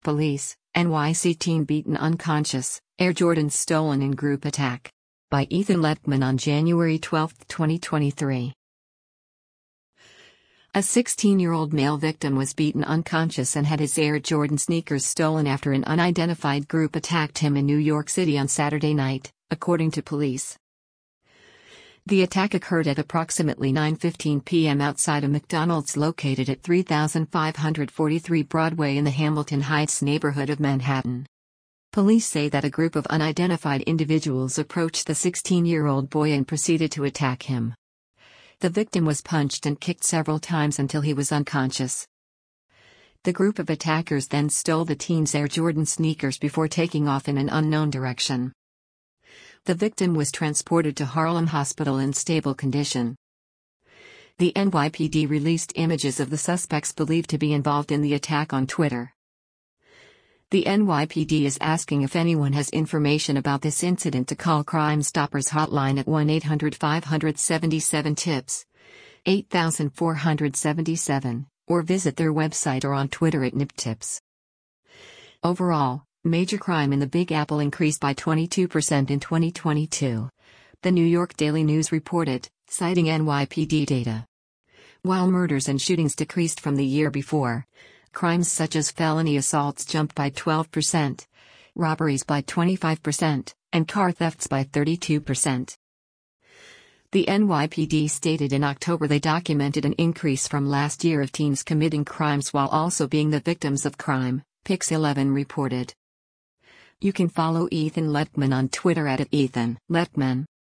Police, NYC teen beaten unconscious, Air Jordans stolen in group attack. By Ethan Letman on January 12, 2023. A 16-year-old male victim was beaten unconscious and had his Air Jordan sneakers stolen after an unidentified group attacked him in New York City on Saturday night, according to police. The attack occurred at approximately 9:15 p.m. outside a McDonald's located at 3543 Broadway in the Hamilton Heights neighborhood of Manhattan. Police say that a group of unidentified individuals approached the 16-year-old boy and proceeded to attack him. The victim was punched and kicked several times until he was unconscious. The group of attackers then stole the teen's Air Jordan sneakers before taking off in an unknown direction. The victim was transported to Harlem Hospital in stable condition. The NYPD released images of the suspects believed to be involved in the attack on Twitter. The NYPD is asking if anyone has information about this incident to call Crime Stoppers hotline at 1-800-577-TIPS, 8477, or visit their website or on Twitter at NYPTIPS. Overall, major crime in the Big Apple increased by 22% in 2022. The New York Daily News reported, citing NYPD data. While murders and shootings decreased from the year before, crimes such as felony assaults jumped by 12%, robberies by 25%, and car thefts by 32%. The NYPD stated in October they documented an increase from last year of teens committing crimes while also being the victims of crime, Pix11 reported. You can follow Ethan Letman on Twitter at @EthanLetman.